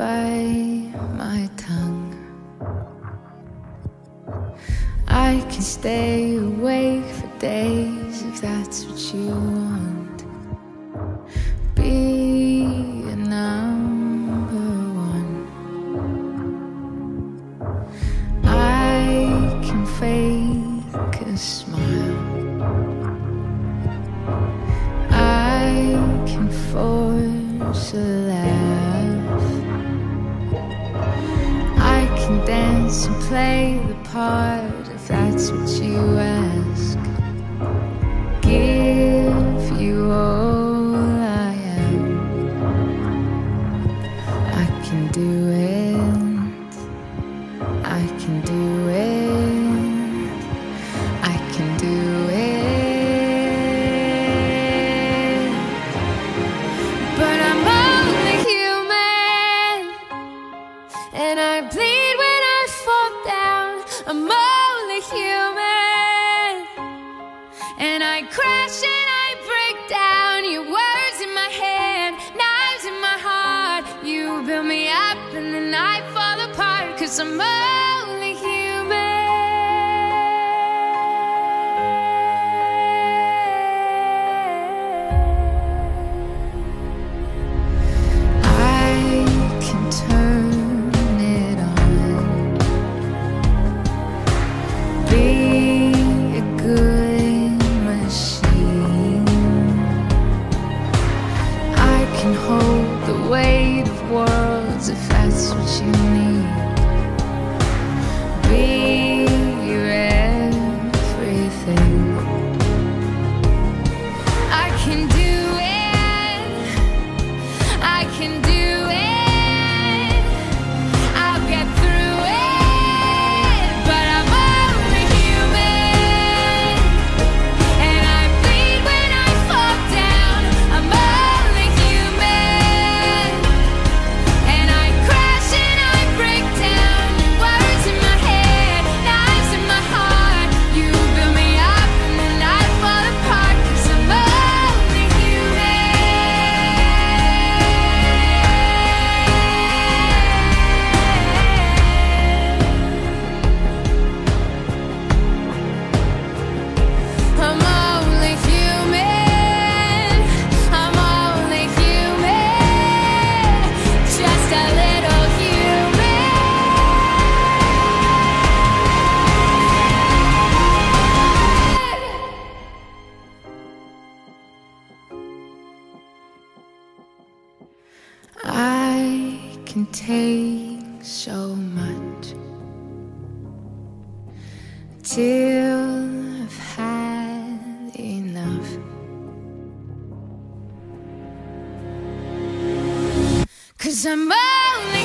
bite my tongue. I can stay awake for days if that's what you want. Be a number one. I can fake a smile. I can force a laugh. I can dance and play the part if that's what you ask. Give you all I am. I can do it. I can do it. I can do it. But I'm only human, and I bleed when I fall down. I'm only human, and I crash and I break down. Your words in my head, knives in my heart. You build me up and then I fall apart, 'cause I'm only human. I can turn it on. Be a good machine. I can hold the weight of worlds if that's what you need. Be your everything. I can do it. I can do it. I'll get through it. But I'm only human, and I bleed when I fall down. I'm only human, and I crash and I break down. Words in my head, knives in my heart. You build me up and then I fall apart, 'cause I'm only I'm only human. I'm only human. Just a little human. I can take so much till I've had enough. 'Cause I'm only